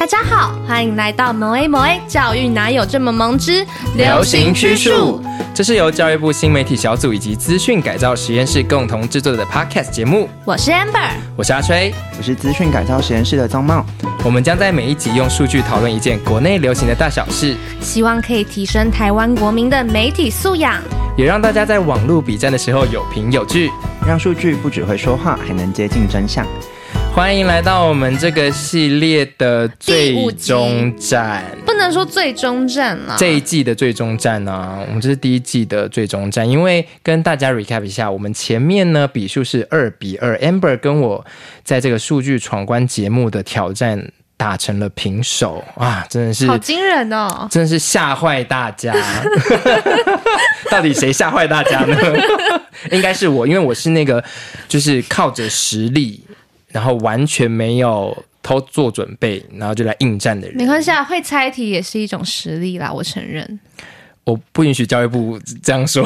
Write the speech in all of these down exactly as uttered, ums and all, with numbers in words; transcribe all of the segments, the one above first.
大家好，欢迎来到某 A 某 A 教育哪有这么萌之流行趋数。这是由教育部新媒体小组以及资讯改造实验室共同制作的 Podcast 节目。 我是 Amber， 我是阿吹， 我是资讯改造实验室的宗茂。 我们将在每一集用数据讨论一件国内流行的大小事， 希望可以提升台湾国民的媒体素养， 也让大家在网络比战的时候有凭有据， 让数据不只会说话，还能接近真相。 欢迎来到我们这个系列的最终站， 不能说最终站啦， 这一季的最终站啊，我们这是第一季的最终站。因为跟大家 recap 一下，我们前面呢比数是二比二 ，Amber 跟我在这个数据闯关节目的挑战打成了平手啊，真的是好惊人哦， 真的是吓坏大家。到底谁吓坏大家呢？应该是我，因为我是那个就是靠着实力，然后完全没有偷做准备，然后就来应战的人。 没关系啊，会猜题也是一种实力啦，我承认。 我不允许教育部这样说。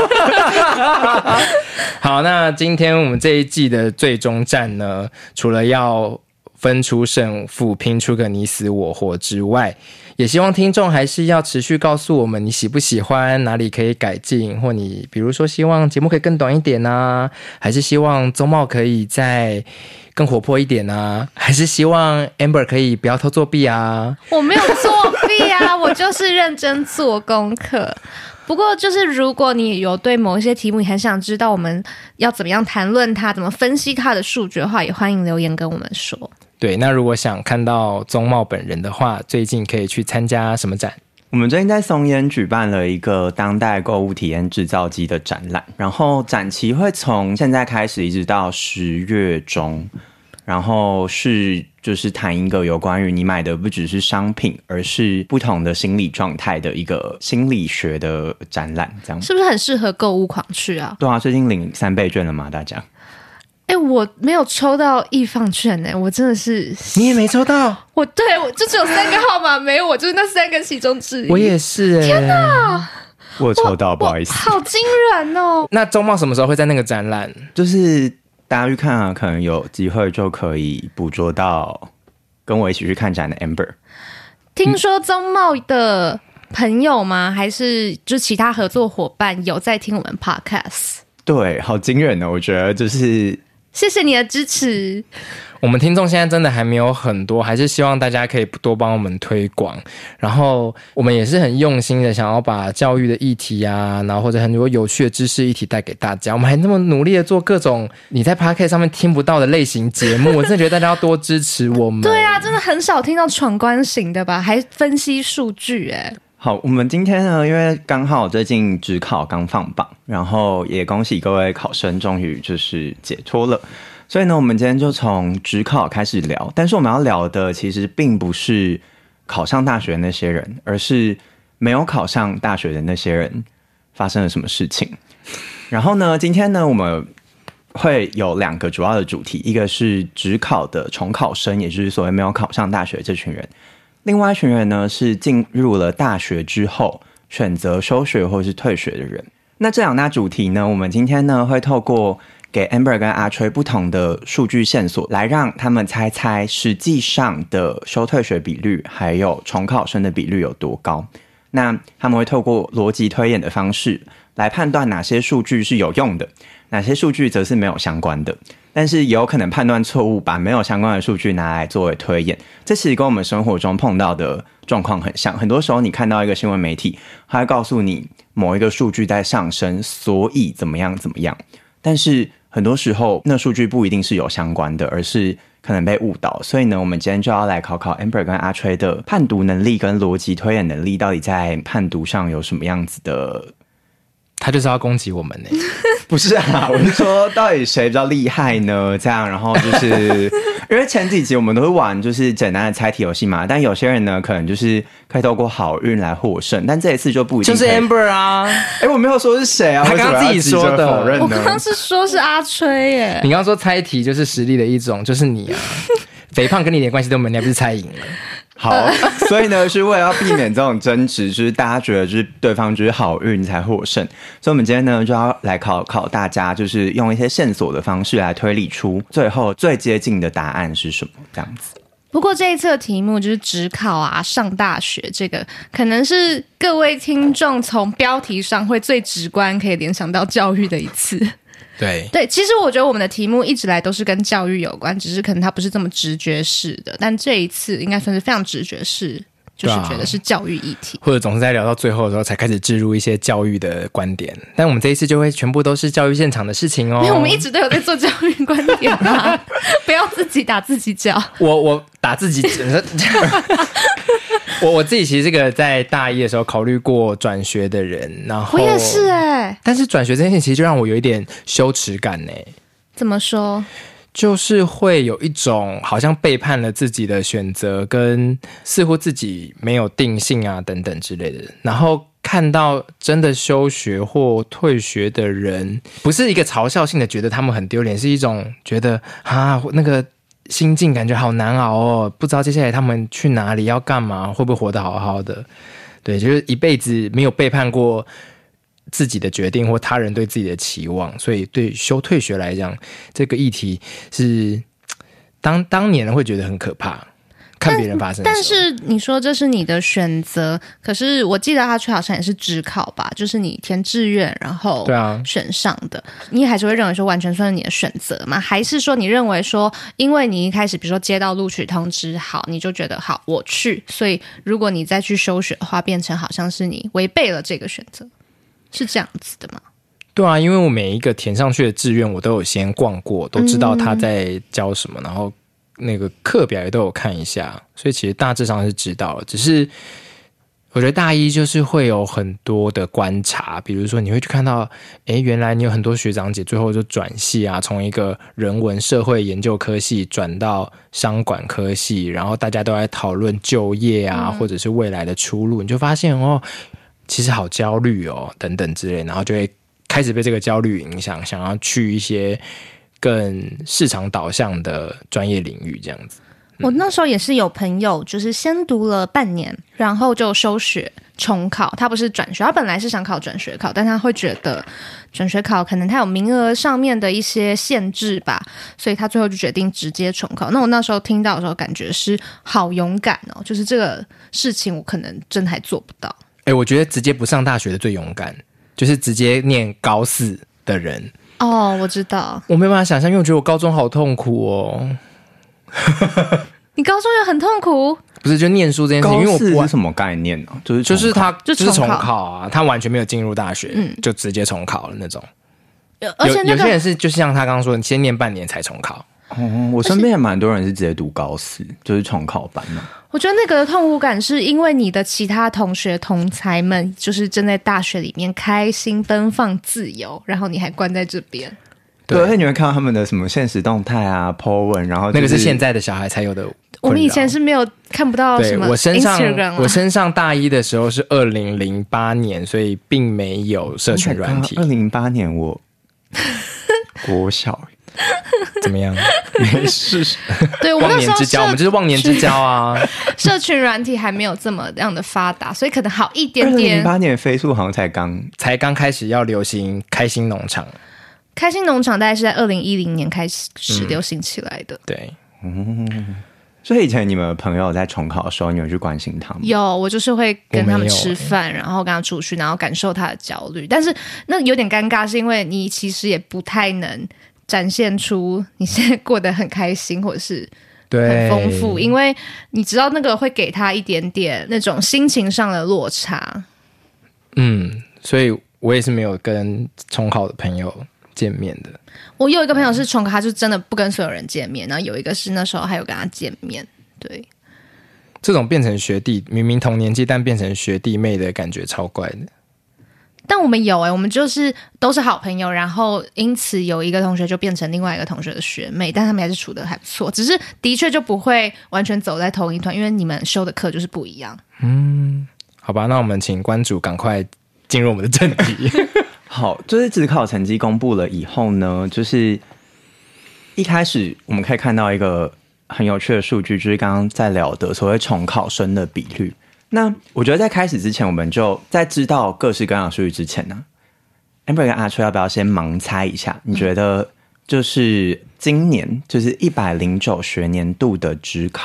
好，那今天我们这一季的最终战呢，除了要分出胜负，拼出个你死我活之外，也希望听众还是要持续告诉我们你喜不喜欢，哪里可以改进，或你比如说希望节目可以更短一点啊，还是希望宗茂可以再更活泼一点啊，还是希望 Amber 可以不要偷作弊啊。 我没有作弊啊，我就是认真做功课。不过就是如果你有对某一些题目你很想知道我们要怎么样谈论它，怎么分析它的数据的话，也欢迎留言跟我们说。 对，那如果想看到宗茂本人的话，最近可以去参加什么展？ 我们最近在松烟举办了一个当代购物体验制造机的展览，然后展期会从现在开始一直到十月中，然后是就是谈一个有关于你买的不只是商品，而是不同的心理状态的一个心理学的展览，这样是不是很适合购物狂去啊？ 对啊，最近领三倍券了吗？大家？ 哎、欸，我没有抽到易放券哎、欸，我真的是你也没抽到？ 我对我就只有三个号码没有，我就是那三个其中之一。 我也是哎、欸， 天哪！ 我有抽到，不好意思， 好惊人哦。 那宗茂什么时候会在那个展览？ 就是大家去看啊，可能有机会就可以捕捉到跟我一起去看展的 Amber。 听说宗茂的朋友吗？还是就其他合作伙伴有在听我们 Podcast？ 对，好惊人哦！我觉得就是。 谢谢你的支持。 我们听众现在真的还没有很多，还是希望大家可以多帮我们推广。然后我们也是很用心的想要把教育的议题啊，然后或者很多有趣的知识议题带给大家。我们还那么努力的做各种你在 Podcast 上面听不到的类型节目，我真的觉得大家要多支持我们。 对啊，真的很少听到闯关型的吧，还分析数据耶。 好，我们今天呢，因为刚好最近指考刚放榜，然后也恭喜各位考生终于就是解脱了，所以呢，我们今天就从指考开始聊。但是我们要聊的其实并不是考上大学的那些人，而是没有考上大学的那些人发生了什么事情。然后呢，今天呢，我们会有两个主要的主题，一个是指考的重考生，也就是所谓没有考上大学这群人。另外一群人呢，是进入了大学之后选择休学或是退学的人。那这两大主题呢，我们今天呢会透过给 Amber 跟阿吹不同的数据线索，来让他们猜猜实际上的休退学比率还有重考生的比率有多高。那他们会透过逻辑推演的方式来判断哪些数据是有用的，哪些数据则是没有相关的。但是也有可能判断错误，把没有相关的数据拿来作为推演。这其实跟我们生活中碰到的状况很像。很多时候你看到一个新闻媒体，它会告诉你某一个数据在上升，所以怎么样怎么样。但是很多时候那数据不一定是有相关的，而是可能被误导。所以呢，我们今天就要来考考 Amber 跟阿吹的判读能力跟逻辑推演能力，到底在判读上有什么样子的。 他就是要攻击我们呢、欸？ 不是啊，我是说到底谁比较厉害呢？这样，然后就是因为前几集我们都会玩就是简单的猜题游戏嘛，但有些人呢可能就是可以透过好运来获胜，但这一次就不一定。 就是 Amber 啊， 哎、欸，我没有说是谁啊， 他刚刚自己说的， 否认呢？ 我刚刚是说是阿吹耶。 你刚刚说猜题就是实力的一种，就是你啊，肥胖跟你一点关系都没有，你还不是猜赢了？ 好，所以呢，是为了要避免这种争执，就是大家觉得就是对方就是好运才获胜，所以我们今天呢就要来考考大家，就是用一些线索的方式来推理出最后最接近的答案是什么，这样子。 不过这一次的题目就是指考啊，上大学，这个可能是各位听众从标题上会最直观可以联想到教育的一次。 对对，其实我觉得我们的题目一直来都是跟教育有关，只是可能它不是这么直觉式的，但这一次应该算是非常直觉式，就是觉得是教育议题， 或者总是在聊到最后的时候才开始置入一些教育的观点，但我们这一次就会全部都是教育现场的事情哦。 因为我们一直都有在做教育观点啊，不要自己打自己脚。 我我打自己我我自己其实这个在大一的时候考虑过转学的人，然后我也是哎、欸， 但是转学这件事情其实就让我有一点羞耻感呢。 怎么说？ 就是会有一种好像背叛了自己的选择，跟似乎自己没有定性啊等等之类的。然后看到真的休学或退学的人，不是一个嘲笑性的觉得他们很丢脸，是一种觉得啊那个心境感觉好难熬哦，不知道接下来他们去哪里要干嘛，会不会活得好好的。对，就是一辈子没有背叛过自己的决定或他人对自己的期望，所以对休退学来讲，这个议题是当当年会觉得很可怕，看别人发生的时候。 但是你说这是你的选择，可是我记得阿吹好像也是指考吧，就是你填志愿然后对啊选上的，你还是会认为说完全算是你的选择吗？还是说你认为说因为你一开始比如说接到录取通知，好你就觉得好我去，所以如果你再去休学的话，变成好像是你违背了这个选择，是这样子的吗？ 对啊，因为我每一个填上去的志愿我都有先逛过，都知道他在教什么、嗯、然后那个课表也都有看一下，所以其实大致上是知道了。只是我觉得大一就是会有很多的观察，比如说你会去看到诶原来你有很多学长姐最后就转系啊，从一个人文社会研究科系转到商管科系，然后大家都在讨论就业啊、嗯、或者是未来的出路，你就发现哦其实好焦虑哦等等之类，然后就会开始被这个焦虑影响，想要去一些更市场导向的专业领域这样子。 我那时候也是有朋友就是先读了半年然后就休学重考，他不是转学，他本来是想考转学考，但他会觉得转学考可能他有名额上面的一些限制吧，所以他最后就决定直接重考。那我那时候听到的时候感觉是好勇敢哦，就是这个事情我可能真的还做不到。 欸，我觉得直接不上大学的最勇敢，就是直接念高四的人。 哦，我知道， 我没办法想象，因为我觉得我高中好痛苦哦。 你高中也很痛苦？ 不是，就念书这件事情，因为我高四是什么概念呢、啊？就是就是他就是重考考啊，他完全没有进入大学，嗯，就直接重考了那种。 而且、那个、 有有些人是就像他刚刚说，你先念半年才重考。 哦，我身边也蛮多人是直接读高四，就是重考班嘛。 我觉得那个痛苦感是因为你的其他同学同才们就是正在大学里面开心奔放自由，然后你还关在这边。 对，而且你会看到他们的什么现实动态啊 po 文，然后、就是、 那个是现在的小孩才有的。 我们以前是没有看不到什么 Instagram、啊、 对，我身上我身上大一的时候是二零零八年，所以并没有社群软体。 二零零八年我国小怎么样？ 没事。 对，我们忘年之交，我们就是忘年之交啊。 社群软体还没有这么样的发达，所以可能好一点点。 二零零八年飞速好像才刚才刚开始要流行开心农场。 开心农场大概是在二零一零年开始流行起来的。 嗯、对， 嗯。所以以前你们朋友在重考的时候，你有去关心他们？ 有，我就是会跟他们吃饭，然后跟他出去，然后感受他的焦虑。但是那有点尴尬，是因为你其实也不太能展现出你现在过得很开心，或者是很丰富，因为你知道那个会给他一点点那种心情上的落差。 嗯，所以我也是没有跟重考的朋友见面的。 我有一个朋友是重考，他就真的不跟所有人见面，然后有一个是那时候还有跟他见面。对， 这种变成学弟，明明同年纪但变成学弟妹的感觉超怪的。 但我们有哎、欸，我们就是都是好朋友，然后因此有一个同学就变成另外一个同学的学妹，但他们还是处得还不错，只是的确就不会完全走在同一团，因为你们修的课就是不一样。 嗯，好吧，那我们请关主赶快进入我们的正题。 好，就是指考成绩公布了以后呢，就是一开始我们可以看到一个很有趣的数据，就是刚刚在聊的所谓重考生的比率。那我觉得在开始之前，我们就在知道各式各样的数据之前呢 ，Amber 跟阿吹要不要先盲猜一下？你觉得就是今年就是一百零九学年度的指考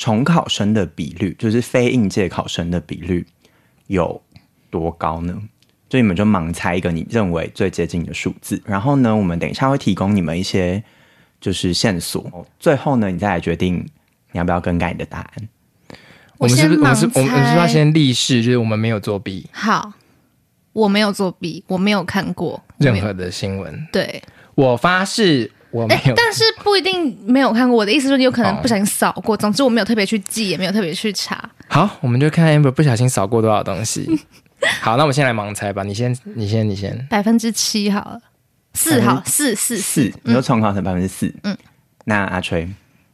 重考生的比率，就是非应届考生的比率有多高呢？就你们就盲猜一个你认为最接近的数字，然后呢，我们等一下会提供你们一些就是线索，最后呢，你再来决定你要不要更改你的答案。 我们是不是我们是我们是不是要先先立誓，就是我们没有作弊？ 好，我没有作弊，我没有看过任何的新闻。 对， 我发誓我没有， 但是不一定没有看过。我的意思说，你有可能不小心扫过。总之，我没有特别去记，也没有特别去查。 好，我们就看 Amber 不小心扫过多少东西。好，那我们先来盲猜吧。你先，你先，你先。 百分之七好了，四好，四四四，你说重考成百分之四。嗯，那阿吹，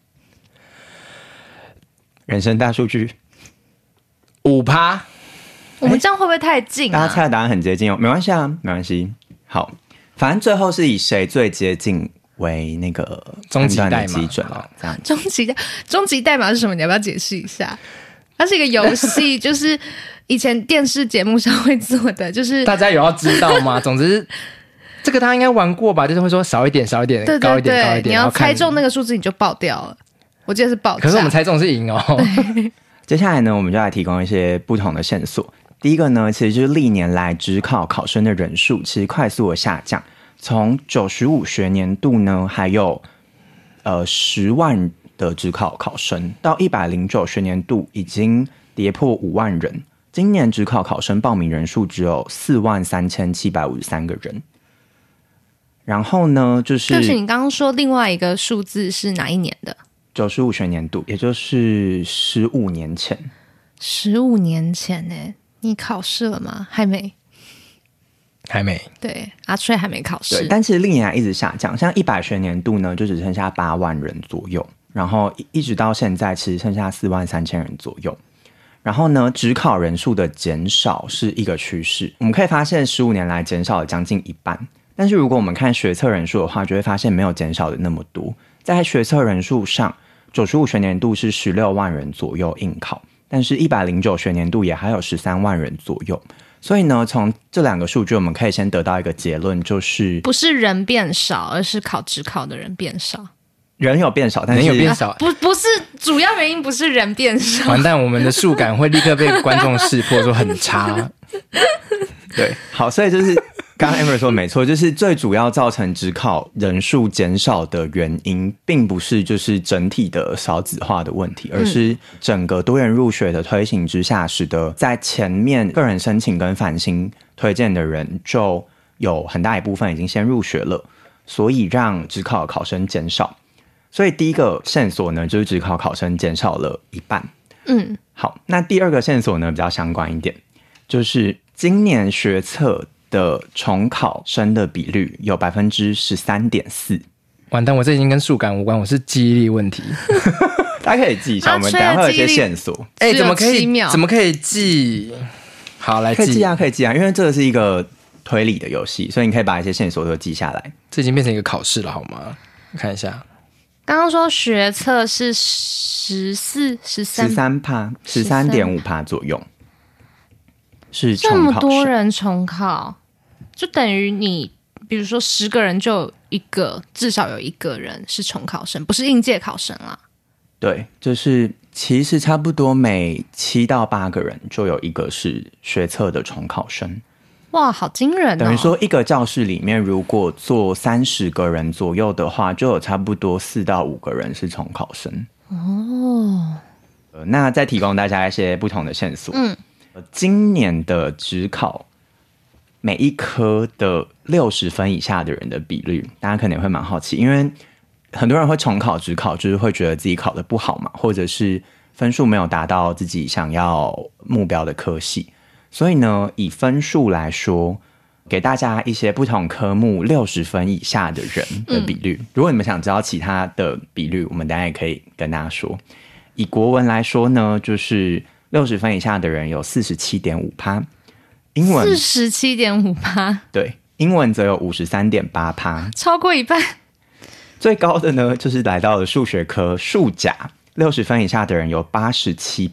人生大数据五趴。 我们这样会不会太近啊？ 大家猜的答案很接近哦，没关系啊，没关系。好，反正最后是以谁最接近为那个终极代码基准了。这样， 终极代终极代码是什么？你要不要解释一下？它是一个游戏，就是以前电视节目上会做的，就是大家有要知道吗？总之，这个大家应该玩过吧？就是会说少一点，少一点， 对对对， 高一点，高一点。 你要猜中那个数字，你就爆掉了。我记得是爆炸。 可是我们猜中是赢哦。 接下来呢，我们就来提供一些不同的线索。第一个呢，其实就是历年来指考考生的人数其实快速的下降，从九十五学年度呢，还有呃十万的指考考生，到一百零九学年度已经跌破五万人。今年指考考生报名人数只有四万三千七百五十三个人。然后呢，就是就是你刚刚说另外一个数字是哪一年的？ 九十五学年度，也就是十五年前。 十五年前呢？你考试了吗？还没。 还没。 对，阿吹还没考试。 对，但其实历年来一直下降，像一百学年度呢，就只剩下八万人左右，然后一直到现在，其实剩下四万三千人左右。然后呢，指考人数的减少是一个趋势，我们可以发现十五年来减少了将近一半。但是如果我们看学测人数的话，就会发现没有减少的那么多。在学测人数上，九十五学年度是十六万人左右应考，但是一百零九学年度也还有十三万人左右。所以呢，从这两个数据，我们可以先得到一个结论，就是不是人变少，而是考指考的人变少。 人有变少，但是人有变少， 啊、不不是主要原因，不是人变少。 完蛋，我们的数感会立刻被观众识破，说很差。 对，好，所以就是刚刚 Amber 说没错，就是最主要造成指考人数减少的原因，并不是就是整体的少子化的问题，而是整个多元入学的推行之下，使得在前面个人申请跟繁星推荐的人就有很大一部分已经先入学了，所以让指考考生减少。所以第一个线索呢，就是指考考生减少了一半。嗯，好，那第二个线索呢比较相关一点，就是今年学测的重考生的比率有百分之十三点四。 完蛋，我这已经跟数感无关，我是记忆力问题。 大家可以记一下，我们等一下会有一些线索。 哎、欸，怎么可以？怎么可以记？好，来记。 可以记啊，可以记啊，因为这个是一个推理的游戏，所以你可以把一些线索都记下来。 这已经变成一个考试了，好吗？看一下。 刚刚说学测是十四、十三、 十三趴、十三点五趴左右，是重这考么多人重考，就等于你，比如说十个人就有一个，至少有一个人是重考生，不是应届考生啦。 对，就是其实差不多每七到八个人就有一个是学测的重考生。 哇，好惊人哦！ 等于说一个教室里面如果坐三十个人左右的话，就有差不多四到五个人是重考生。哦、呃，那再提供大家一些不同的线索。嗯，今年的指考每一科的六十分以下的人的比率，大家可能会蛮好奇，因为很多人会重考指考，就是会觉得自己考得不好嘛，或者是分数没有达到自己想要目标的科系。所以呢，以分数来说，给大家一些不同科目六十分以下的人的比率。嗯、如果你们想知道其他的比率，我们等一下也可以跟大家说。以国文来说呢，就是六十分以下的人有 百分之四十七点五， 英文 百分之四十七点五， 对，英文则有 百分之五十三点八， 超过一半。 最高的呢，就是来到了数学科，数甲六十分以下的人有 百分之八十七。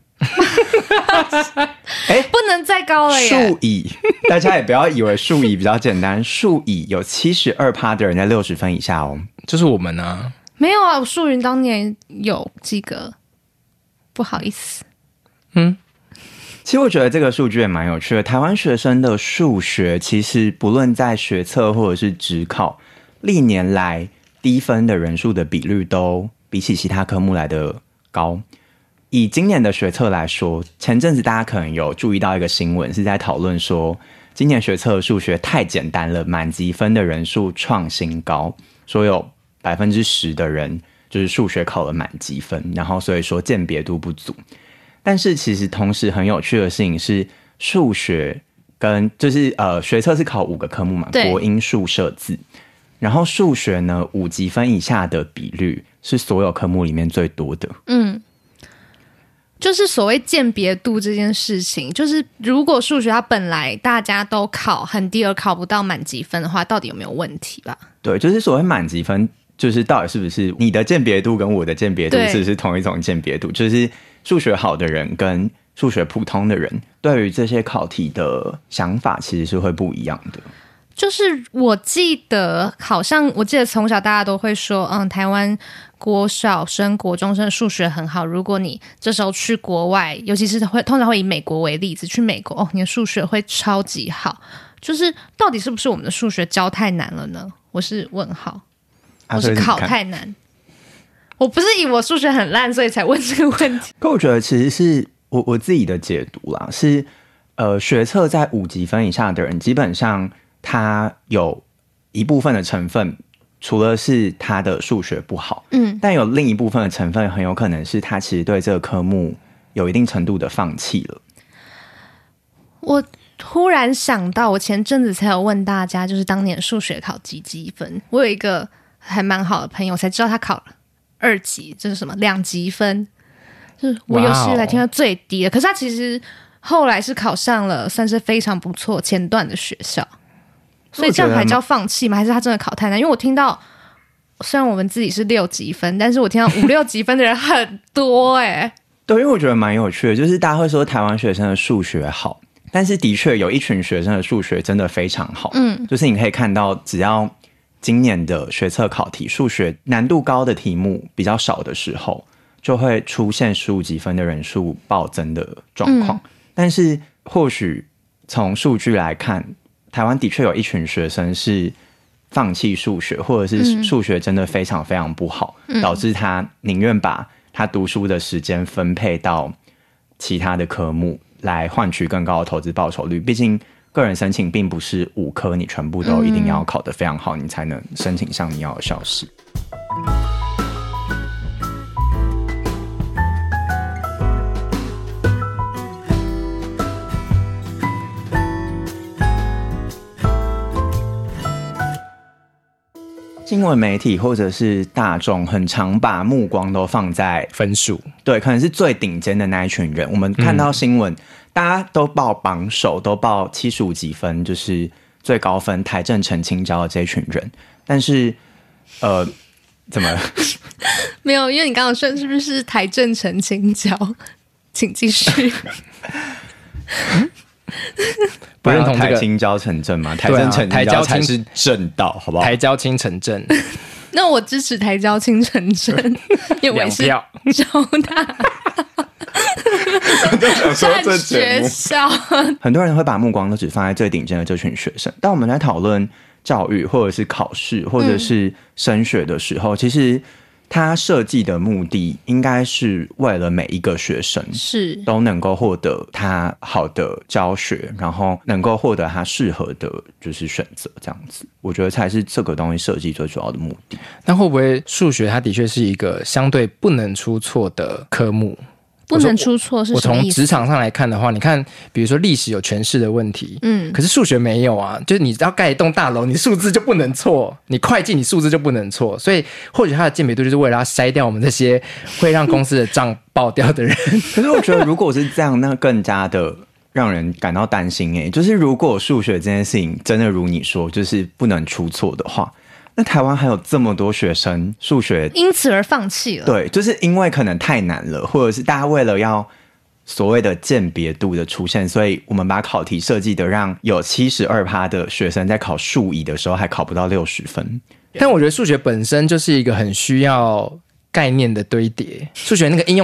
欸、不能再高了耶！ 数乙，大家也不要以为数乙比较简单，数乙有 百分之七十二 的人在六十分以下哦， 就是我们啊。 没有啊，我数云当年有及格。 不好意思。 嗯， 其实我觉得这个数据也蛮有趣的。台湾学生的数学其实不论在学测或者是指考，历年来低分的人数的比率都比起其他科目来的高。以今年的学测来说，前阵子大家可能有注意到一个新闻，是在讨论说今年学测的数学太简单了，满级分的人数创新高，说有百分之十的人就是数学考了满级分，然后所以说鉴别度不足。但是其实同时很有趣的事情是，数学跟就是呃学测是考五个科目嘛，国英数社自，然后数学呢五级分以下的比率是所有科目里面最多的。 嗯。就是所谓鉴别度这件事情，就是如果数学它本来大家都考很低而考不到满级分的话，到底有没有问题吧？ 对，就是所谓满级分，就是到底是不是你的鉴别度跟我的鉴别度是不是同一种鉴别度？就是数学好的人跟数学普通的人对于这些考题的想法其实是会不一样的。 就是我记得好像我记得从小大家都会说，嗯，台湾国小生国中生数学很好，如果你这时候去国外，尤其是会通常会以美国为例子，去美国哦，你的数学会超级好。就是到底是不是我们的数学教太难了呢？我是问号，我是考太难。我不是以我数学很烂所以才问这个问题。 可我觉得其实是我我自己的解读啦，是呃学测在五级分以下的人，基本上他有一部分的成分，除了是他的数学不好，嗯，但有另一部分的成分很有可能是他其实对这个科目有一定程度的放弃了。 我突然想到，我前阵子才有问大家，就是当年数学考几级分？我有一个还蛮好的朋友，才知道他考了二级，这是什么两级分？就是我有史以来听到最低的。可是他其实后来是考上了算是非常不错前段的学校。所以这样还叫放弃吗？还是他真的考太难？因为我听到，虽然我们自己是六级分，但是我听到五六级分的人很多哎、欸。 对，因为我觉得蛮有趣的，就是大家会说台湾学生的数学好，但是的确有一群学生的数学真的非常好。嗯，就是你可以看到，只要今年的学测考题数学难度高的题目比较少的时候，就会出现十五级分的人数暴增的状况。嗯、但是或许从数据来看，台湾的确有一群学生是放弃数学，或者是数学真的非常非常不好，嗯、导致他宁愿把他读书的时间分配到其他的科目，来换取更高的投资报酬率。毕竟个人申请并不是五科你全部都一定要考得非常好，嗯、你才能申请上你要的校系。新闻媒体或者是大众很常把目光都放在分数， 对，可能是最顶尖的那一群人。我们看到新闻，嗯、大家都报榜首，都报七十五几分，就是最高分台正陈清交的这一群人。但是，呃，怎么了？ 没有，因为你刚刚说是不是台正陈清交？请继续。 不认同这个台清交成正吗？台正陈清交才是正道，好不好？ 台交清成正。 那我支持台交清成正，因为我是交大。 我就想说这节目， 学校很多人会把目光都只放在最顶尖的这群学生。当我们在讨论教育或者是考试或者是升学的时候，嗯、其实它设计的目的应该是为了每一个学生是都能够获得他好的教学，然后能够获得他适合的就是选择，这样子我觉得才是这个东西设计最主要的目的。 那会不会数学它的确是一个相对不能出错的科目？ 不能出错是什么意思？ 我从职场上来看的话，你看比如说历史有权势的问题，嗯，可是数学没有啊，就是你只要盖一栋大楼，你数字就不能错，你会计你数字就不能错，所以或许它的鉴别度就是为了要筛掉我们这些会让公司的账爆掉的人。 可是我觉得如果是这样，那更加的让人感到担心耶。就是如果数学这件事情真的如你说就是不能出错的话，那台湾还有这么多学生数学因此而放弃了。 对，就是因为可能太难了，或者是大家为了要所谓的鉴别度的出现，所以我们把考题设计的让有 百分之七十二 的学生在考数乙的时候还考不到六十分。 但我觉得数学本身就是一个很需要概念的堆叠，数学那个应用题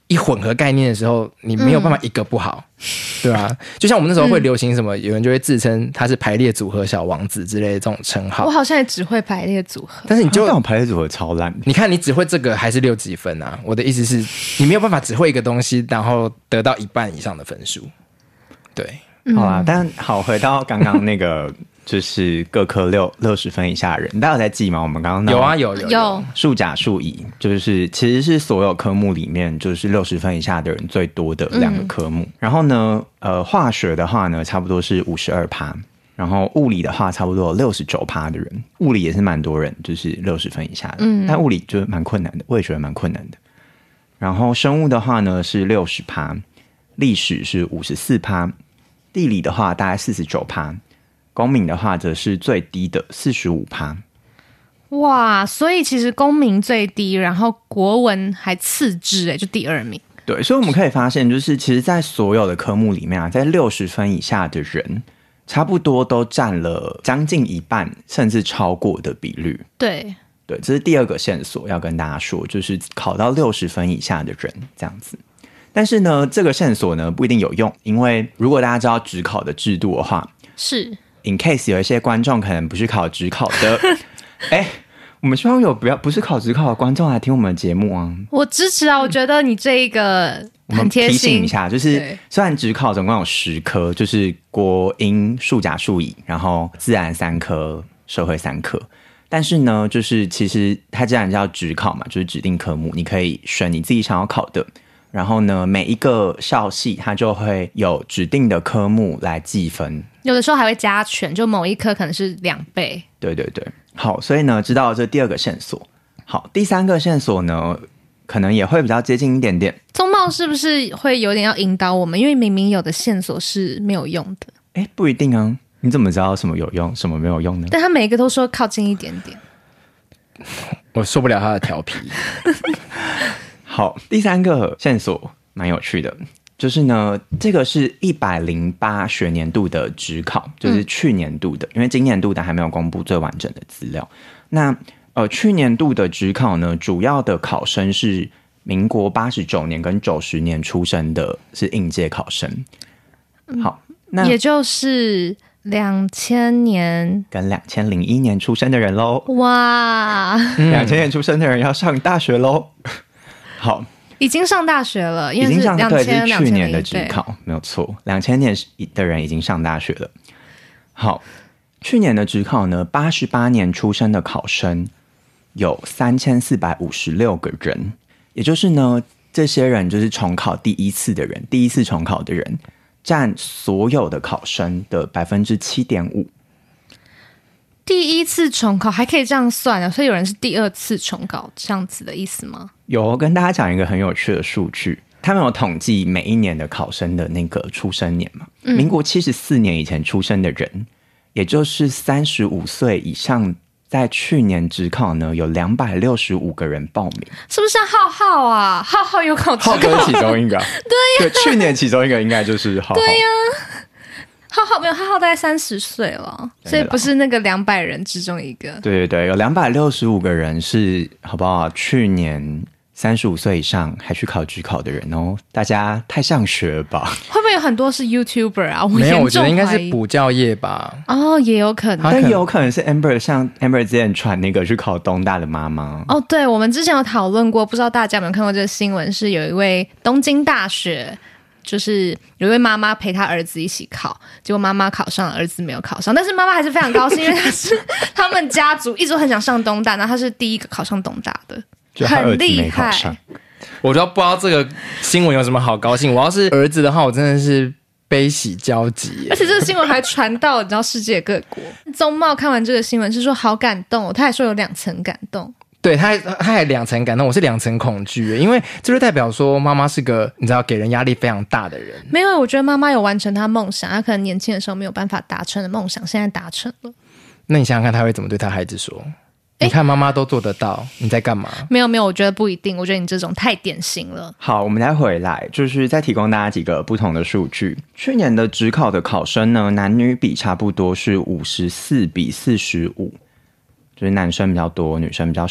一混合概念的时候，你没有办法一个不好，嗯、对吧、啊？就像我们那时候会流行什么，嗯、有人就会自称他是排列组合小王子之类的这种称号。 我好像也只会排列组合， 但是你就但我排列组合超烂。 你看，你只会这个还是六几分啊？我的意思是，你没有办法只会一个东西，然后得到一半以上的分数。对， 嗯、好啦，但好回到刚刚那个。就是各科六六十分以下的人，大家有在记吗？我们刚刚有啊有有有数甲数乙，就是其实是所有科目里面就是六十分以下的人最多的两个科目。嗯、然后呢，呃，化学的话呢，差不多是五十二趴，然后物理的话，差不多六十九趴的人，物理也是蛮多人，就是六十分以下的，嗯、但物理就蛮困难的，我也觉得蛮困难的。然后生物的话呢是六十趴，历史是五十四趴，地理的话大概四十九趴。公民的话则是最低的四十五趴。 哇，所以其实公民最低，然后国文还次之，哎，就第二名。 对，所以我们可以发现，就是其实在所有的科目里面啊，在六十分以下的人，差不多都占了将近一半，甚至超过的比率。 对， 对，这是第二个线索要跟大家说，就是考到六十分以下的人这样子。但是呢，这个线索呢不一定有用，因为如果大家知道指考的制度的话， 是。 in case 有一些观众可能不是考指考的，哎、欸，我们希望有不要不是考指考的观众来听我们的节目啊。 我支持啊，我觉得你这一个很贴心。 我们提醒一下，就是虽然指考总共有十科，就是国英数甲数乙，然后自然三科，社会三科，但是呢，就是其实它既然叫指考嘛，就是指定科目，你可以选你自己想要考的。然后呢，每一个校系它就会有指定的科目来计分， 有的时候还会加权，就某一科可能是两倍。 对对对，好，所以呢，知道了这第二个线索。好，第三个线索呢，可能也会比较接近一点点。 宗茂是不是会有点要引导我们？因为明明有的线索是没有用的。 哎，不一定啊，你怎么知道什么有用，什么没有用呢？ 但他每一个都说靠近一点点， 我受不了他的调皮。 好，第三个线索蛮有趣的，就是呢，这个是一百零八学年度的指考，就是去年度的，嗯、因为今年度的还没有公布最完整的资料。那呃，去年度的指考呢，主要的考生是民国八十九年跟九十年出生的，是应届考生。好，那也就是两千年跟两千零一年出生的人喽。 哇， 两千年出生的人要上大学喽。好， 已经上大学了，因为已经上对， 是是去年的指考，没有错。两千年的人已经上大学了。好，去年的指考呢，八十八年出生的考生有三千四百五十六个人，也就是呢，这些人就是重考第一次的人，第一次重考的人占所有的考生的百分之七点五。 第一次重考还可以这样算啊，所以有人是第二次重考这样子的意思吗？ 有，跟大家讲一个很有趣的数据，他们有统计每一年的考生的那个出生年嘛。嗯、民国七十四年以前出生的人，也就是三十五岁以上，在去年指考呢有两百六十五个人报名， 是不是像浩浩啊？浩浩有考指考， 浩哥其中一个， 对呀、 啊，去年其中一个应该就是浩浩， 对呀、啊。浩浩没有，浩浩大概三十岁了，所以不是那个两百人之中一个。 对对对，有两百六十五个人是好不好？去年三十五岁以上还去考指考的人哦，大家太上学了吧？ 会不会有很多是 YouTuber 啊？我没有，我觉得应该是补教业吧。 哦，也有可能， 但也有可能是 Amber， 像 Amber 之前传那个去考东大的妈妈。 哦，对，我们之前有讨论过，不知道大家有没有看过这个新闻？是有一位东京大学。就是有一位妈妈陪她儿子一起考，结果妈妈考上了，儿子没有考上，但是妈妈还是非常高兴，因为她是他们家族一直都很想上东大，然后她是第一个考上东大的，很厉害。 我就不知道这个新闻有什么好高兴，我要是儿子的话，我真的是悲喜交集。 而且这个新闻还传到你知道世界各国。宗茂看完这个新闻是说好感动哦，他还说有两层感动。 对，他还他还两层感动，我是两层恐惧，因为这就代表说妈妈是个你知道给人压力非常大的人。 没有，我觉得妈妈有完成她梦想，她可能年轻的时候没有办法达成的梦想，现在达成了。 那你想想看，他会怎么对他孩子说？你看妈妈都做得到，你在干嘛？ 没有没有，我觉得不一定，我觉得你这种太典型了。 好，我们再回来，就是再提供大家几个不同的数据。去年的指考的考生呢，男女比差不多是五十四比四十五。就是男生比较多，女生比较少。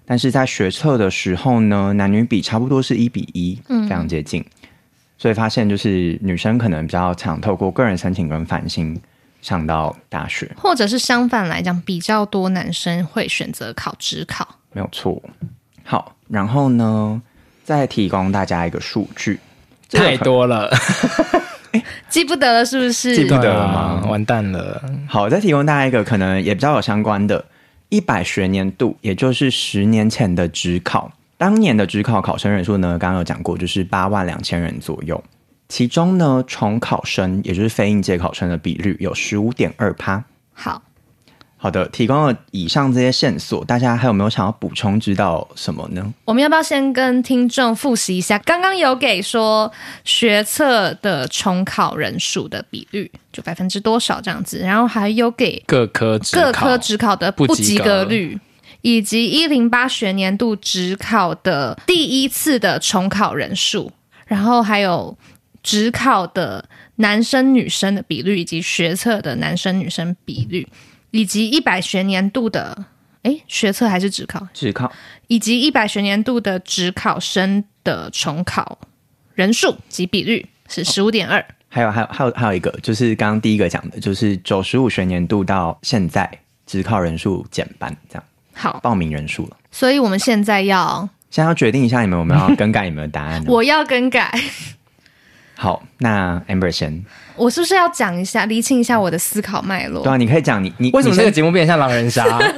但是在学测的时候呢，男女比差不多是一比一，非常接近。嗯，所以发现就是女生可能比较常透过个人申请跟繁星上到大学， 或者是相反来讲，比较多男生会选择考指考。 没有错。好，然后呢，再提供大家一个数据， 太多了， 记不得了是不是？ 记不得了吗？ 啊，完蛋了。 好，再提供大家一个可能也比较有相关的，一百学年度，也就是十年前的指考。当年的指考考生人数呢，刚刚有讲过，就是八万两千人左右。其中呢，重考生也就是非应届考生的比率有十五点二趴。 好， 好的，提供了以上这些线索，大家还有没有想要补充知道什么呢？ 我们要不要先跟听众复习一下？刚刚有给说学测的重考人数的比率，就百分之多少这样子，然后还有给各科指各科指考的不及格率。以及一零八学年度指考的第一次的重考人数，然后还有指考的男生女生的比率，以及学测的男生女生比率，以及一百学年度的诶学测还是指考？ 指考， 以及一百学年度的指考生的重考人数及比率是十五点二。 还有还有还有还有一个，就是刚刚第一个讲的，就是九十五学年度到现在指考人数减半，这样。 好， 报名人数了， 所以我们现在要现在要决定一下你们有没有要更改你们的答案呢？ 我要更改。 好，那 Amber 先， 我是不是要讲一下，厘清一下我的思考脉络？ 对啊，你可以讲你你为什么这个节目变得像狼人杀？ 天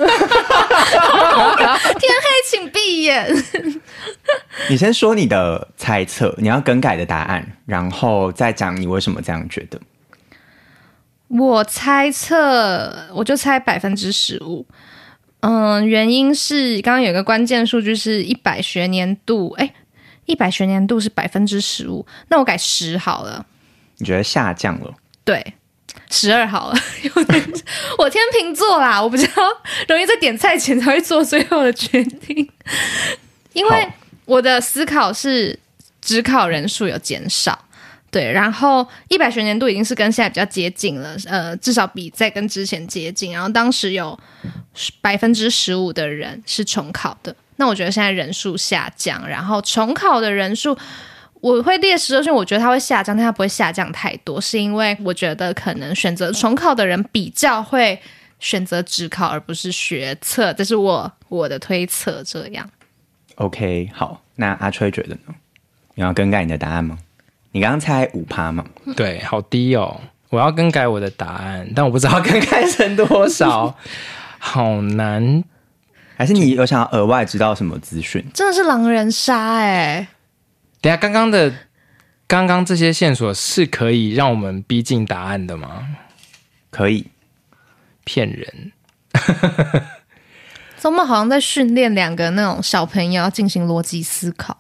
黑请闭眼。 你先说你的猜测，你要更改的答案，然后再讲你为什么这样觉得。 我猜测，我就猜百分之十五。嗯，原因是刚刚有一个关键数据是一百学年度，哎，一百学年度是百分之十五，那我改十好了。 你觉得下降了？ 对，十二好了。有点，我天秤座啦，我比较容易在点菜前才会做最后的决定，因为我的思考是指考人数有减少。对，然后一百学年度已经是跟现在比较接近了，呃，至少比在跟之前接近。然后当时有百分之十五的人是重考的，那我觉得现在人数下降，然后重考的人数我会列十二线，我觉得它会下降，但它不会下降太多，是因为我觉得可能选择重考的人比较会选择指考而不是学测，这是我我的推测。这样 OK， 好，那阿吹觉得呢？你要更改你的答案吗？你刚刚猜五趴嘛？ 对，好低哦！我要更改我的答案，但我不知道更改成多少，好难。 还是你有想要额外知道什么资讯？ 真的是狼人杀哎、欸！ 等一下，刚刚的刚刚这些线索是可以让我们逼近答案的吗？ 可以， 骗人。 我们好像在训练两个那种小朋友要进行逻辑思考。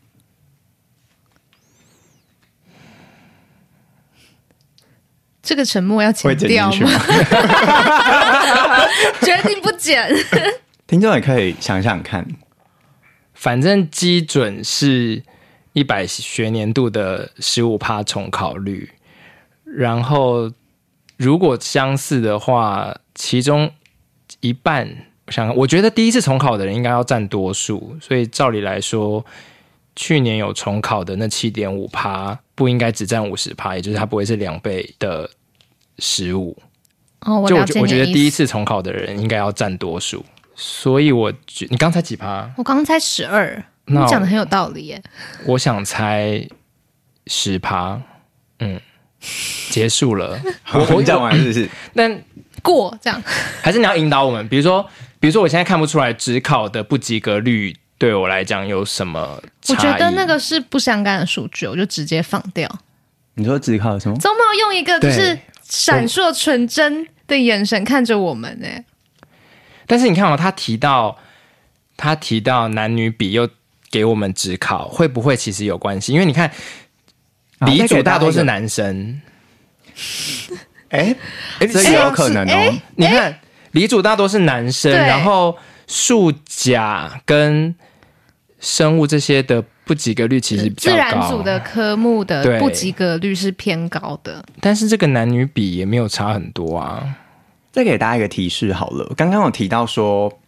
这个沉默要剪掉吗？决定不剪。 听众也可以想想看， 反正基准是一百学年度的十五趴重考率，然后如果相似的话，其中一半，我想，我觉得第一次重考的人应该要占多数，所以照理来说，去年有重考的那七点五趴不应该只占五十趴，也就是它不会是两倍的十五。 哦，我就了解你的意思。 我觉得第一次重考的人应该要占多数，所以我觉你刚才几趴？ 我刚才十二，你讲的很有道理耶。 我想猜十趴，嗯，结束了。 我我讲完是不是？ 但过这样， 还是你要引导我们，比如说，比如说我现在看不出来指考的不及格率对我来讲有什么差异？ 我觉得那个是不相干的数据，我就直接放掉。 你说指考什么？ 周茂用一个就是闪烁纯真的眼神看着我们呢。 但是你看哦，他提到他提到男女比又给我们指考，会不会其实有关系？因为你看，理组大多是男生。 哎、欸，这也有可能哦。欸欸、 你看，理组大多是男生，然后数甲跟生物这些的不及格率其实比较高。 自然组的科目的不及格率是偏高的， 但是这个男女比也没有差很多啊。 再给大家一个提示好了，刚刚有提到说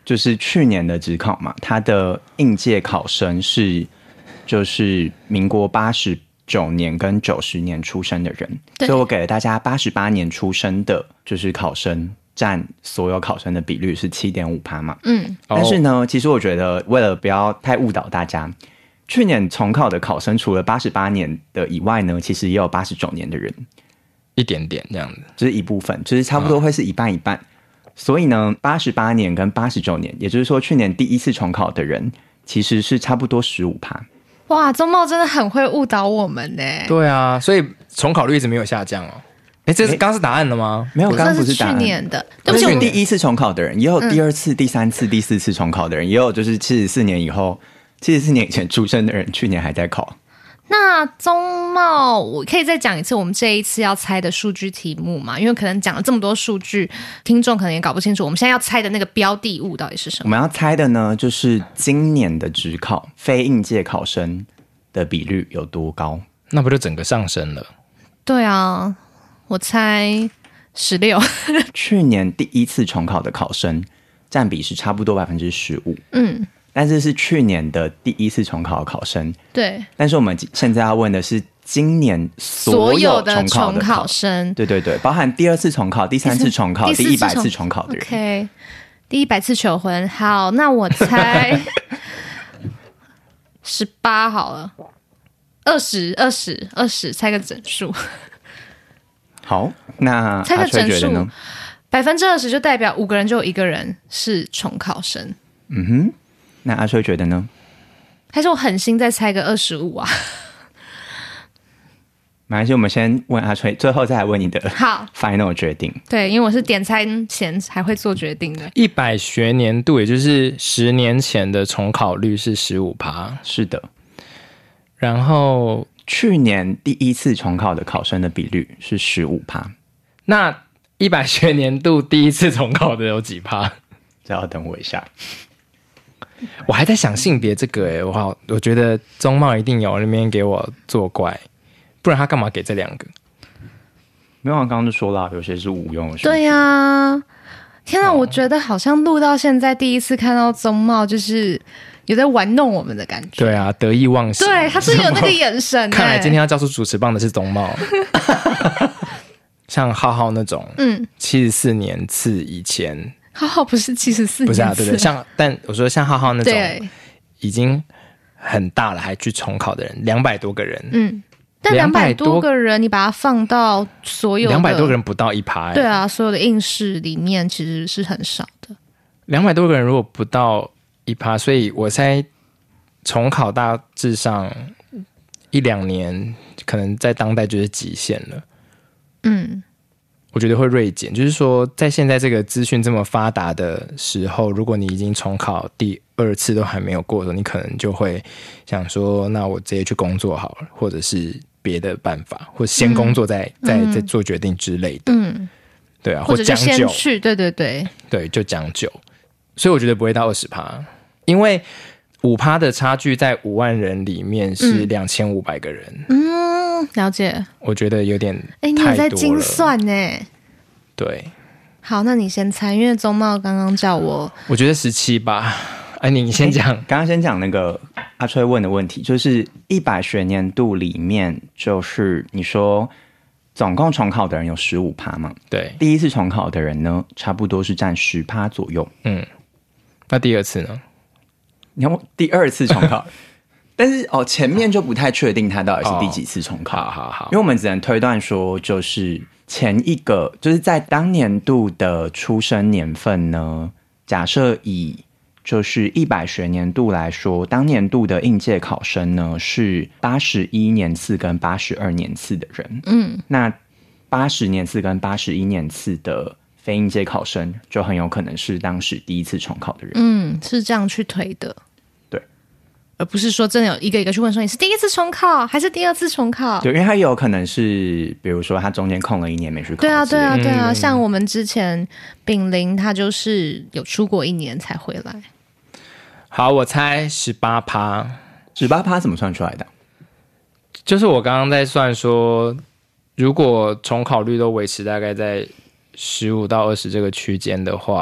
就是去年的指考嘛，它的应届考生是就是民国八十九年跟九十年出生的人，所以我给了大家八十八年出生的，就是考生占所有考生的比率是 七点五 嘛。嗯，但是呢，其实我觉得为了不要太误导大家，去年重考的考生除了八十八年的以外呢，其实也有八十九年的人， 一点点这样子， 就是一部分，就是差不多会是一半一半。嗯，所以呢，八十八年跟八十九年，也就是说去年第一次重考的人，其实是差不多 百分之十五。 哇，中茂真的很会误导我们呢。 对啊，所以重考率一直没有下降哦。哎，这是刚刚是答案了吗？ 没有，刚刚不是答案。 去年的， 对不起，第一次重考的人，也有第二次、嗯、第三次、第四次重考的人，也有就是七十四年以后、七十四年以前出生的人，去年还在考。 那中茂，我可以再讲一次我们这一次要猜的数据题目吗？因为可能讲了这么多数据，听众可能也搞不清楚我们现在要猜的那个标的物到底是什么。 我们要猜的呢，就是今年的指考非应届考生的比率有多高？ 那不就整个上升了？ 对啊，我猜十六。 去年第一次重考的考生占比是差不多百分之十五。嗯。但是是去年的第一次重考的考生， 对。 但是我们现在要问的是今年所有的重考生， 对对对，包含第二次重考、第三次重考、第一百次重考的人。 OK， 第一百次求婚。好，那我猜十八好了，二十、二十、二十，猜个整数。 好，那猜个整数呢？ 百分之二十就代表五个人就有一个人是重考生。 嗯哼。那阿吹觉得呢？ 还是我狠心再猜个二十五啊？ 没关系，我们先问阿吹，最后再来问你的好 final 决定。 对，因为我是点餐前还会做决定的。 一百学年度，也就是十年前的重考率是 百分之十五。 是的。 然后去年第一次重考的考生的比率是 百分之十五。 那一百学年度第一次重考的有几趴？ 这要等我一下。 我还在想性别这个哎，我好，我觉得中茂一定有那边给我作怪，不然他干嘛给这两个？ 没有，刚刚就说了，有些是无用的。 对呀、啊，天啊、哦！我觉得好像录到现在第一次看到中茂，就是有在玩弄我们的感觉。 对啊，得意忘形。 对，他是有那个眼神。 看来今天要交出主持棒的是中茂。像浩浩那种，嗯，七十四年次以前。 浩浩不是七十四年， 不是啊，对对，像但我说像浩浩那种已经很大了还去重考的人，两百多个人，嗯， 但两百多个人，你把它放到所有两百多个人不到一趴、欸， 对啊，所有的应试里面其实是很少的。 两百多个人如果不到一趴，所以我猜重考大致上一两年，可能在当代就是极限了。嗯。我觉得会锐减，就是说在现在这个资讯这么发达的时候，如果你已经重考第二次都还没有过的时候，你可能就会想说那我直接去工作好了，或者是别的办法，或者先工作再、嗯、再再做决定之类的。嗯，对啊， 或者就先去，对对对对，就将就。所以我觉得不会到 百分之二十， 因为 百分之五 的差距在五万人里面是两千五百个人。 嗯，了解。 我觉得有点哎，你也在精算呢。 对。 好，那你先猜，因为中茂刚刚叫我， 我觉得十七吧。哎，你先讲。 刚刚先讲那个阿吹问的问题，就是一百学年度里面，就是你说总共重考的人有 百分之十五 嘛？ 对。 第一次重考的人呢，差不多是占 百分之十 左右。 嗯。那第二次呢？ 你看第二次重考，但是哦，前面就不太确定他到底是第几次重考。 哦、好好好， 因为我们只能推断说，就是前一个，就是在当年度的出生年份呢，假设以就是一百学年度来说，当年度的应届考生呢是八十一年次跟八十二年次的人。嗯，那八十年次跟八十一年次的非应届考生就很有可能是当时第一次重考的人。 嗯，是这样去推的。 对， 而不是说真的有一个一个去问说你是第一次重考还是第二次重考。 对，因为他有可能是比如说他中间空了一年没去考。 对啊对啊对啊、嗯、像我们之前炳林他就是有出国一年才回来。 好，我猜 百分之十八。 百分之十八 怎么算出来的？ 就是我刚刚在算说，如果重考率都维持大概在十五到二十这个区间的话，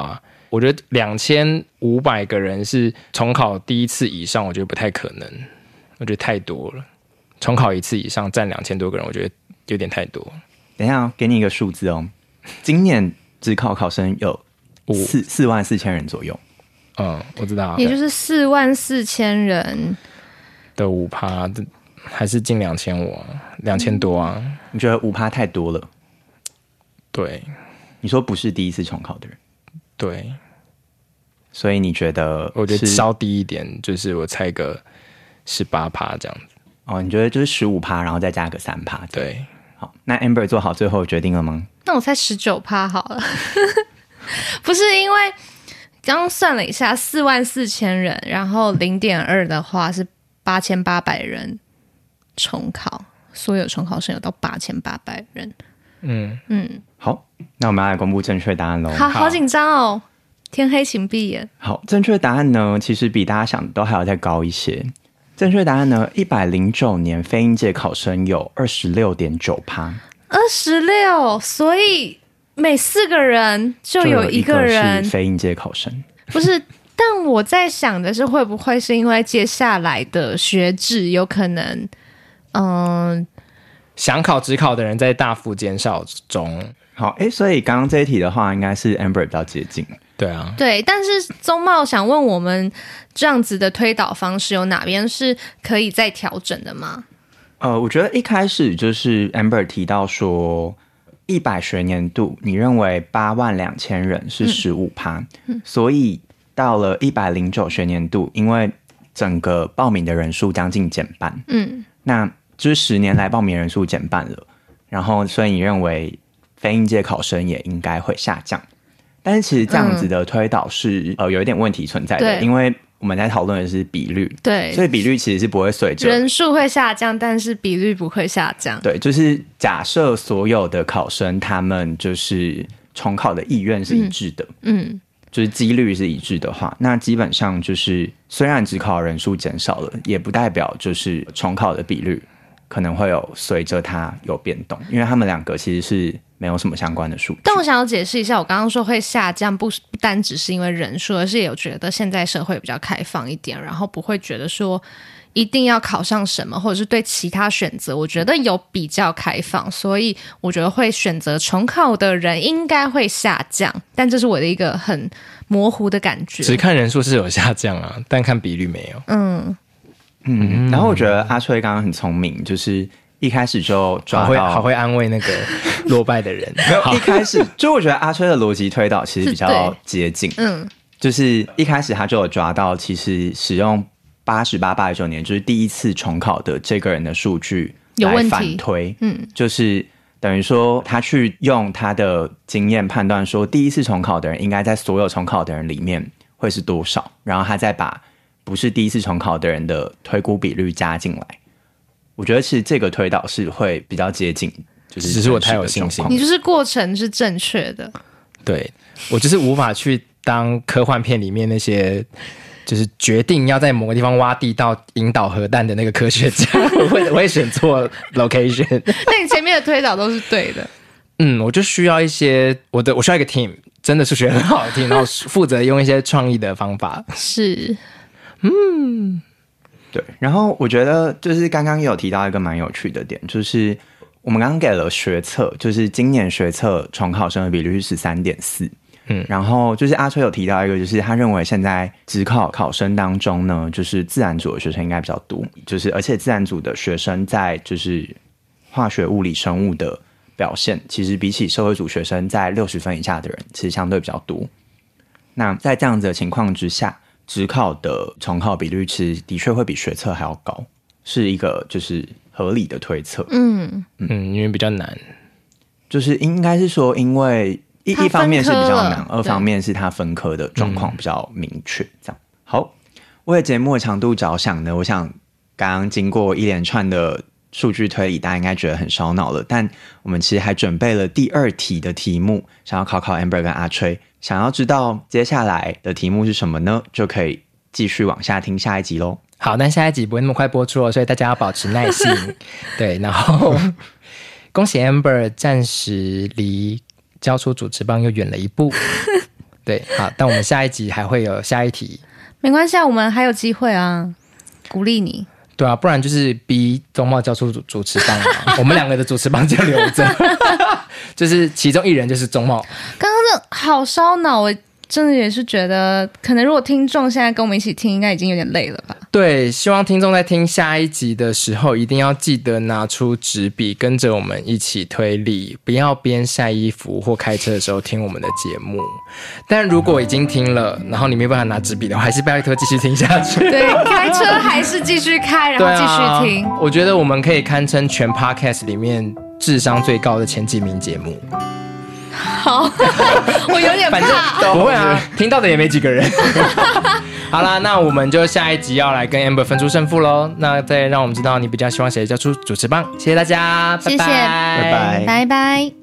我觉得两千五百个人是重考第一次以上，我觉得不太可能，我觉得太多了。重考一次以上占两千多个人，我觉得有点太多。 等一下，给你一个数字哦，今年指考考生有四四万四千人左右。 嗯，我知道， 也就是四万四千人的五趴，还是近两千五，两千多啊？ 你觉得五趴太多了？ 对， 你说不是第一次重考的人， 对， 所以你觉得？ 我觉得稍低一点，就是我猜个十八趴这样子。 哦，你觉得就是十五趴，然后再加个三趴？ 对， 好，那 Amber 做好最后决定了吗？ 那我猜十九趴好了，不是因为。刚刚算了一下，四万四千人，然后零点二的话是八千八百人重考，所有重考生有到八千八百人。嗯嗯， 好，那我们要来公布正确答案喽。 好好紧张哦，天黑请闭眼。 好，正确答案呢，其实比大家想的都还要再高一些。正确答案呢，一百零九年非应届考生有二十六点九趴， 二十六，所以。每四个人就有一个人是非应届考生， 不是？但我在想的是，会不会是因为接下来的学制有可能，嗯、呃， 想考指考的人在大幅减少中。 好，哎，所以刚刚这一题的话，应该是 Amber 比较接近。 对啊， 对。但是宗茂想问我们，这样子的推导方式有哪边是可以再调整的吗？ 呃，我觉得一开始就是 Amber 提到说。一百学年度，你认为八万两千人是十五趴，所以到了一百零九学年度，因为整个报名的人数将近减半，嗯，那就是十年来报名人数减半了，然后所以你认为非应届考生也应该会下降，但是其实这样子的推导是、嗯、呃有一点问题存在的，因为我们在讨论的是比率， 对， 所以比率其实是不会随着人数会下降，但是比率不会下降。 对，就是假设所有的考生他们就是重考的意愿是一致的，嗯，嗯就是几率是一致的话，那基本上就是虽然指考人数减少了，也不代表就是重考的比率可能会有随着它有变动，因为他们两个其实是没有什么相关的数据。 但我想要解释一下，我刚刚说会下降不不单只是因为人数，而是也有觉得现在社会比较开放一点，然后不会觉得说一定要考上什么，或者是对其他选择我觉得有比较开放，所以我觉得会选择重考的人应该会下降，但这是我的一个很模糊的感觉。 只看人数是有下降啊，但看比率没有。 嗯嗯，然后我觉得阿吹刚刚很聪明，就是一开始就抓到， 好会好会安慰那个落败的人。 没有，一开始就我觉得阿吹的逻辑推导其实比较接近，嗯，就是一开始他就有抓到，其实使用八十八、八十九年就是第一次重考的这个人的数据来反推，嗯，就是等于说他去用他的经验判断说，第一次重考的人应该在所有重考的人里面会是多少，然后他再把不是第一次重考的人的推估比率加进来。我觉得其实这个推导是会比较接近，就是只是我太有信心， 你就是过程是正确的。 对，我就是无法去当科幻片里面那些就是决定要在某个地方挖地道引导核弹的那个科学家，我会我会选错 location。 那你前面的推导都是对的。 嗯，我就需要一些我的，我需要一个 team， 真的数学很好的 team， 然后负责用一些创意的方法。 是， 嗯。对，然后我觉得就是刚刚也有提到一个蛮有趣的点，就是我们刚刚给了学测，就是今年学测重考生的比率是 十三点四， 嗯，然后就是阿吹有提到一个，就是他认为现在指考考生当中呢，就是自然组的学生应该比较多，就是而且自然组的学生在就是化学、物理、生物的表现，其实比起社会组学生在六十分以下的人，其实相对比较多。那在这样子的情况之下，指考的重考比率其实的确会比学测还要高，是一个就是合理的推测。嗯嗯，因为比较难， 就是应该是说，因为一一方面是比较难，二方面是它分科的状况比较明确。这样好，为了节目的长度着想呢，我想刚刚经过一连串的数据推理，大家应该觉得很烧脑了。但我们其实还准备了第二题的题目，想要考考 Amber 跟阿吹。想要知道接下来的题目是什么呢？就可以继续往下听下一集咯。 好，但下一集不会那么快播出了，所以大家要保持耐心。对，然后恭喜 Amber 暂时离交出主持棒又远了一步。 对，好，但我们下一集还会有下一题。 没关系啊，我们还有机会啊，鼓励你。 对啊，不然就是逼钟茂交出主主持棒啊，我们两个的主持棒就留着，就是其中一人就是钟茂。 刚刚这好烧脑，我真的也是觉得，可能如果听众现在跟我们一起听，应该已经有点累了吧。 对，希望听众在听下一集的时候，一定要记得拿出纸笔，跟着我们一起推理，不要边晒衣服或开车的时候听我们的节目。但如果已经听了，然后你没办法拿纸笔的话，还是拜托继续听下去。 对，开车还是继续开，然后继续听。 啊、我觉得我们可以堪称全 podcast 里面智商最高的前几名节目。 好，我有点怕。 反正不会啊，听到的也没几个人。好啦，那我们就下一集要来跟 Amber 分出胜负咯。那再让我们知道你比较喜欢谁交出主持棒。谢谢大家， 谢谢， 拜拜， 拜拜， 拜拜。